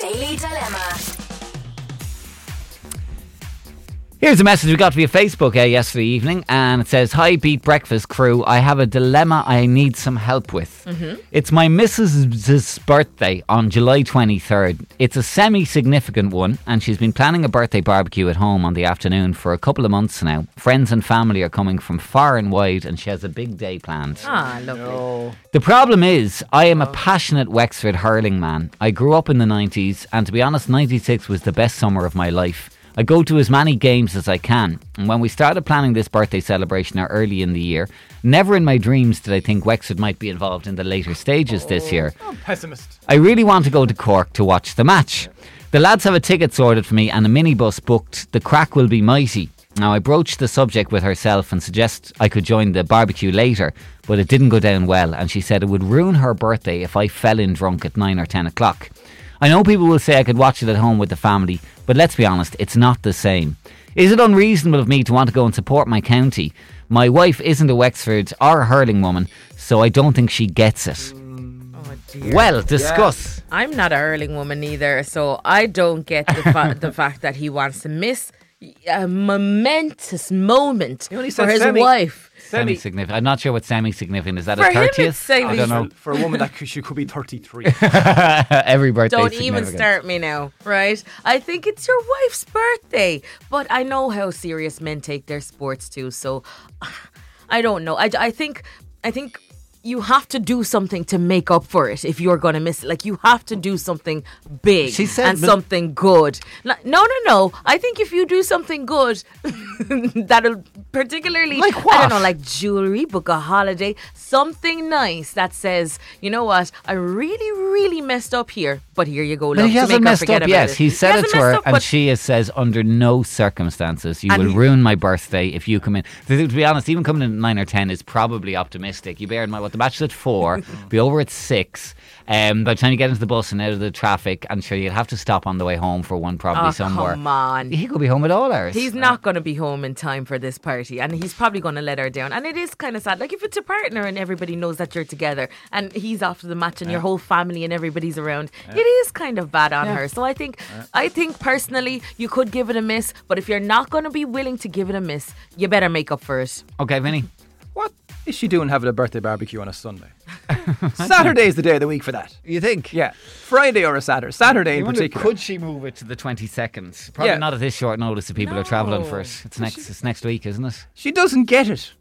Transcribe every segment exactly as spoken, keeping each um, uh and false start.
Daily Dilemma. Here's a message we got via Facebook uh, yesterday evening, and it says, "Hi Beat Breakfast crew, I have a dilemma I need some help with. Mm-hmm. It's my missus's birthday on July twenty-third. It's a semi-significant one, and she's been planning a birthday barbecue at home on the afternoon for a couple of months now. Friends and family are coming from far and wide, and she has a big day planned. Ah, lovely. No. The problem is, I am a passionate Wexford hurling man. I grew up in the nineties, and to be honest, ninety-six was the best summer of my life. I go to as many games as I can, and when we started planning this birthday celebration early in the year, never in my dreams did I think Wexford might be involved in the later stages oh, this year. I'm pessimist. I really want to go to Cork to watch the match. The lads have a ticket sorted for me and a minibus booked. The crack will be mighty. Now, I broached the subject with herself and suggest I could join the barbecue later, but it didn't go down well, and she said it would ruin her birthday if I fell in drunk at nine or ten o'clock. I know people will say I could watch it at home with the family, but let's be honest, it's not the same. Is it unreasonable of me to want to go and support my county? My wife isn't a Wexford or a hurling woman, so I don't think she gets it. Oh dear. Well, discuss. Yeah. I'm not a hurling woman either, so I don't get the, fa- the fact that he wants to miss a momentous moment for his semi- wife. Semi-significant. I'm not sure what semi-significant is. That for a thirtieth? I don't know. For a woman that could, she could be thirty-three. Every birthday. Don't even start me now, right? I think it's your wife's birthday, but I know how serious men take their sports too. So I don't know. I, I think I think. You have to do something to make up for it if you're going to miss it. Like, you have to do something big she said, and something good. Like, no, no, no. I think if you do something good, that'll particularly, like what? I don't know, like jewelry, book a holiday, something nice that says, you know what, I really, really messed up here, but here you go, love. But he to hasn't make messed her forget up, about yes. it. He said he it to her, up, and she says, under no circumstances, you will he, ruin my birthday if you come in. To be honest, even coming in at nine or ten is probably optimistic. You bear in mind what the match is at four, be over at six. Um, by the time you get into the bus and out of the traffic, I'm sure you'd have to stop on the way home for one, probably oh, somewhere. Come on. He could be home at all hours. He's not going to be home in time for this party, and he's probably going to let her down. And it is kind of sad. Like, if it's a partner and everybody knows that you're together, and he's after the match, and yeah. your whole family and everybody's around, yeah. it is kind of bad on yeah. her. So I think, yeah. I think personally, you could give it a miss. But if you're not going to be willing to give it a miss, you better make up for it. Okay, Vinny. What is she doing having a birthday barbecue on a Sunday? Saturday is the day of the week for that. You think? Yeah. Friday or a Saturday. Saturday you in wonder, particular. Could she move it to the twenty-second? Probably yeah. not at this short notice if people no. are travelling for it. It's next she, It's next week, isn't it? She doesn't get it.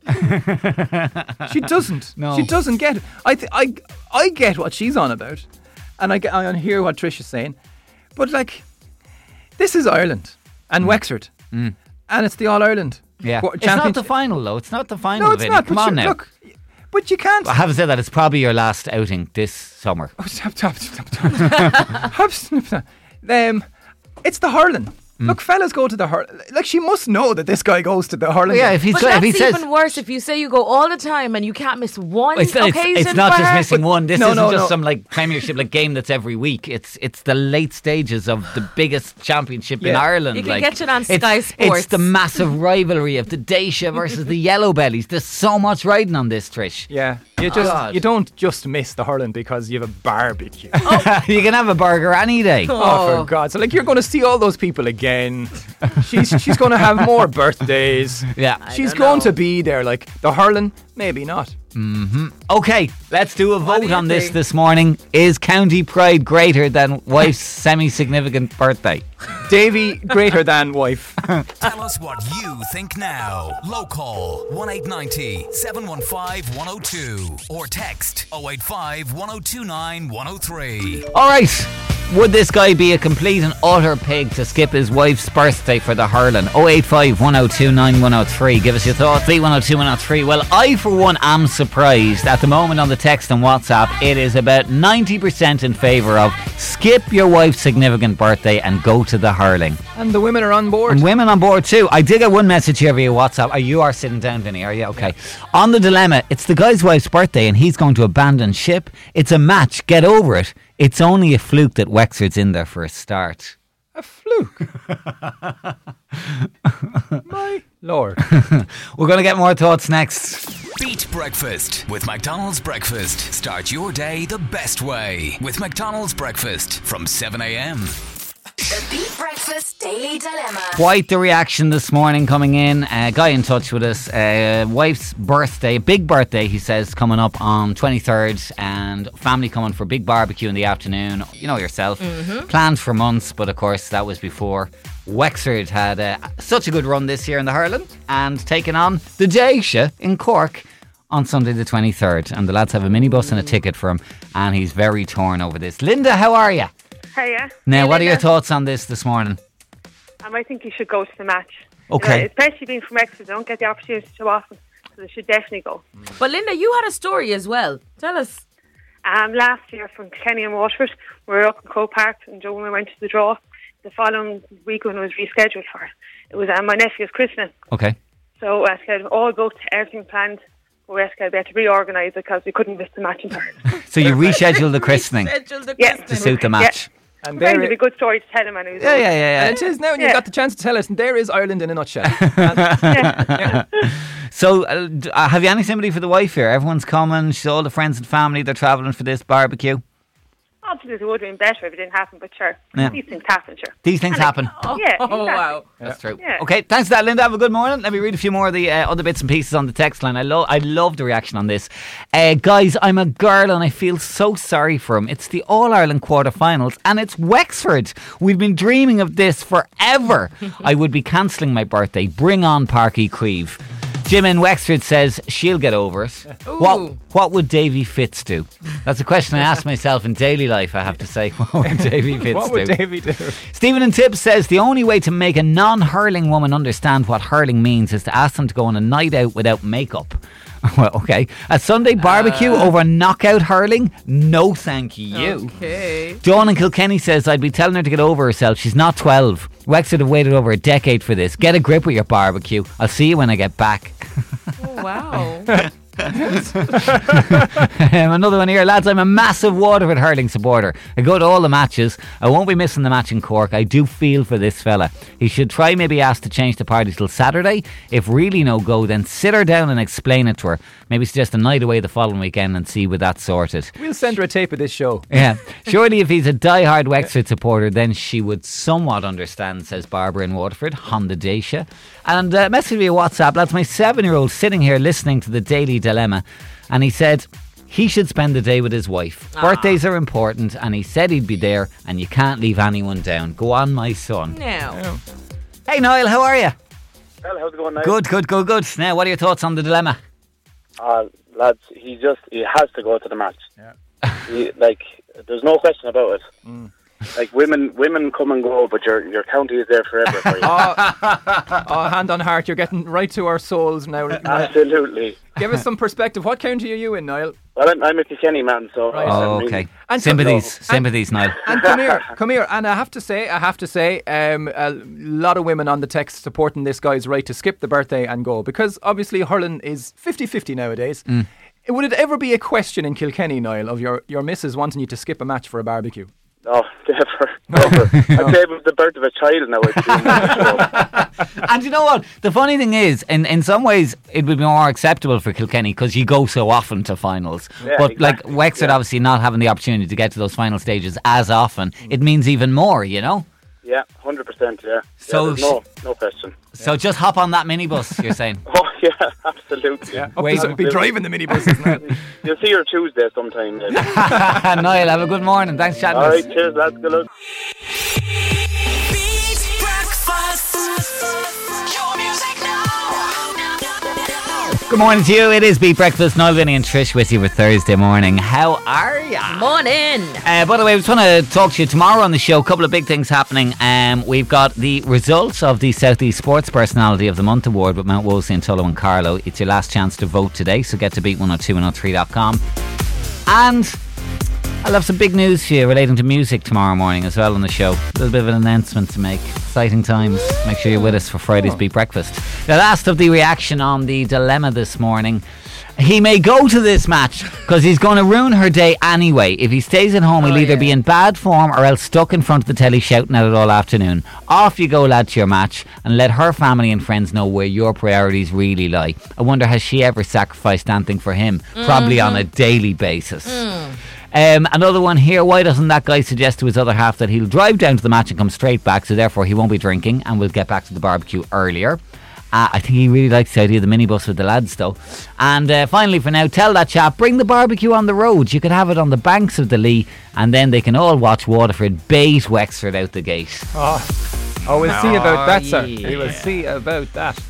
She doesn't. No. She doesn't get it. I, th- I, I get what she's on about. And I, I hear what Trish is saying. But, like, this is Ireland and mm. Wexford. Mm. And it's the All-Ireland. Yeah. It's not the final, though. It's not the final. No, it's Vinny. not. Come but on you, now. Look, but you can't. I haven't said that. It's probably your last outing this summer. Oh, stop, stop, stop, stop. stop, stop. Um, it's the hurling. Mm. Look, fellas go to the hurling. Like, she must know that this guy goes to the hurling. Well, yeah, if he's but go, that's if he says, even worse if you say you go all the time and you can't miss one it's, occasion. It's, it's not for just her. missing one. This no, isn't no, just no. some like Premiership like game that's every week. It's it's the late stages of the biggest championship yeah. in Ireland. You can like, get it on it's, Sky Sports. It's the massive rivalry of the Daisha versus the Yellow Bellies. There's so much riding on this, Trish. Yeah, you just God. you don't just miss the hurling because you have a barbecue. Oh. You can have a burger any day. Oh, oh for God! So like you're going to see all those people again. She's she's going to have more birthdays. Yeah, I she's going know. to be there. Like the hurling, maybe not. Mm-hmm. Okay, let's do a what vote do on think? this this morning. Is county pride greater than wife's semi-significant birthday? Davy, greater than wife. Tell us what you think now. Local one eight nine zero, seven one five, one oh two or text oh eight five, one oh two nine, one oh three. Alright, would this guy be a complete and utter pig to skip his wife's birthday for the hurling? oh eight five, one oh two nine, one oh three. Give us your thoughts. three one oh two, one oh three. Well, I for one am surprised. At the moment on the text and WhatsApp, it is about ninety percent in favour of skip your wife's significant birthday and go to the hurling. And the women are on board. And women on board too. I did get one message here via WhatsApp. Are you are sitting down, Vinny? Are you? Okay. Yeah. On the dilemma, it's the guy's wife's birthday and he's going to abandon ship. It's a match. Get over it. It's only a fluke that Wexford's in there for a start. A fluke. My lord. We're going to get more thoughts next. Beat Breakfast with McDonald's Breakfast. Start your day the best way with McDonald's Breakfast from seven a.m. The Beat Breakfast Daily Dilemma. Quite the reaction this morning coming in. A guy in touch with us. Uh, wife's birthday, big birthday, he says, coming up on twenty-third, and family coming for a big barbecue in the afternoon. You know yourself. Mm-hmm. Planned for months, but of course that was before Wexford had uh, such a good run this year in the hurling and taken on the Daisha in Cork on Sunday the twenty-third. And the lads have a minibus and a ticket for him, and he's very torn over this. Linda, how are you? Hiya. Now, Hey, what are your Linda. thoughts on this this morning? Um, I think you should go to the match. Okay. You know, especially being from Exeter, they don't get the opportunity so often, so they should definitely go. But Linda, you had a story as well. Tell us. Um, last year from Kenny and Waterford, we were up in Crow Park, and Joe and I went to the draw. The following week when it was rescheduled for it, it was um, my nephew's christening. Okay. So I said, all booked, everything planned. We had to reorganise it because we couldn't miss the match in part. So you rescheduled the christening Schedule the Yeah. to christening. suit the match. And There there would be a it, good story to tell him. And he was Yeah, yeah, yeah, and yeah. it is now, and Yeah. you've got the chance to tell us, and there is Ireland in a nutshell. So, uh, d- uh, have you any sympathy for the wife here? Everyone's coming. She's all the friends and family. They're travelling for this barbecue. Obviously, it would have been better if it didn't happen, but sure, Yeah. these things happen, sure. These things happen. Oh, Yeah, oh, exactly. wow. That's true. Yeah. Okay, thanks for that, Linda. Have a good morning. Let me read a few more of the uh, other bits and pieces on the text line. I love, I love the reaction on this. Uh, guys, I'm a girl and I feel so sorry for him. It's the All Ireland quarterfinals and it's Wexford. We've been dreaming of this forever. I would be cancelling my birthday. Bring on Parky Creve. Jim in Wexford says she'll get over it. What What would Davy Fitz do? That's a question I ask myself in daily life, I have to say. What would Davy Fitz What would do? Davy do? Stephen in Tibbs says the only way to make a non-hurling woman understand what hurling means is to ask them to go on a night out without makeup. Well, okay. A Sunday barbecue Uh. over knockout hurling? No, thank you. Okay. Dawn in Kilkenny says I'd be telling her to get over herself. She's not twelve. Wexford have waited over a decade for this. Get a grip with your barbecue. I'll see you when I get back. Oh, wow. Um, another one here, lads. I'm a massive Waterford hurling supporter. I go to all the matches. I won't be missing the match in Cork. I do feel for this fella. He should try maybe ask to change the party till Saturday. If really no go, then sit her down and explain it to her. Maybe suggest a night away the following weekend and see with that sorted. We'll send her a tape of this show. Yeah, surely if he's a die-hard Wexford supporter, then she would somewhat understand, says Barbara in Waterford, Honda Dacia. And uh, message via WhatsApp, that's my seven-year-old sitting here listening to the Daily Dilemma, and he said he should spend the day with his wife. Birthdays are important, and he said he'd be there, and you can't leave anyone down. Go on, my son. Now. Hey, Niall, how are you? Well, how's it going now? Good, good, good, good. Now, what are your thoughts on the dilemma? Uh, lads, he just, he has to go to the match. Yeah. He, like, there's no question about it. Mm. Like, women women come and go, but your your county is there forever for you. Oh, oh, hand on heart, you're getting right to our souls now. Absolutely. Give us some perspective. What county are you in, Niall? Well, I'm, I'm a Kilkenny man, so... Right. uh, Oh, I mean, okay. And Sympathies, and- sympathies, Niall. And come here, come here. And I have to say, I have to say, um, a lot of women on the text supporting this guy's right to skip the birthday and go, because obviously hurling is fifty-fifty nowadays. Mm. Would it ever be a question in Kilkenny, Niall, of your, your missus wanting you to skip a match for a barbecue? Oh, never, never. I'd say it was the birth of a child now. It's been, And you know what? The funny thing is, in, in some ways, it would be more acceptable for Kilkenny because you go so often to finals. Yeah, but like exactly, Wexford, yeah. obviously not having the opportunity to get to those final stages as often, it means even more, you know? yeah, one hundred percent, yeah. So yeah, there's no, no question. So just hop on that minibus, you're saying? Oh, yeah, absolutely. Yeah, up Wait. to be driving the minibuses now. You'll see her Tuesday sometime. Then. Niall, have a good morning. Thanks for chatting All to right, us. cheers, lads. Good luck. Beat Breakfast. Your music now. Good morning to you. It is Beat Breakfast. Niall, Vinny and Trish with you for Thursday morning. How are ya? Morning. Uh, by the way, I just want to talk to you tomorrow on the show. A couple of big things happening. Um, we've got the results of the South East Sports Personality of the Month Award with Mount Wolsey and Tullow and Carlow. It's your last chance to vote today, so get to beat one oh two one oh three dot com. And I'll have some big news for you relating to music tomorrow morning as well on the show. A little bit of an announcement to make. Exciting times. Make sure you're with us for Friday's Beat Breakfast. The last of the reaction on the dilemma this morning. He may go to this match because he's going to ruin her day anyway. If he stays at home, he'll Oh, either yeah. be in bad form or else stuck in front of the telly shouting at it all afternoon. Off you go, lad, to your match, and let her family and friends know where your priorities really lie. I wonder, has she ever sacrificed anything for him? Probably on a daily basis. Um, another one here. Why doesn't that guy suggest to his other half that he'll drive down to the match and come straight back, so therefore he won't be drinking and we'll get back to the barbecue earlier? Uh, I think he really likes the idea of the minibus with the lads though. And uh, finally for now, tell that chap, bring the barbecue on the road. You could have it on the banks of the Lee, and then they can all watch Waterford bait Wexford out the gate. Oh, we'll see about that, sir. yeah. We will see about that.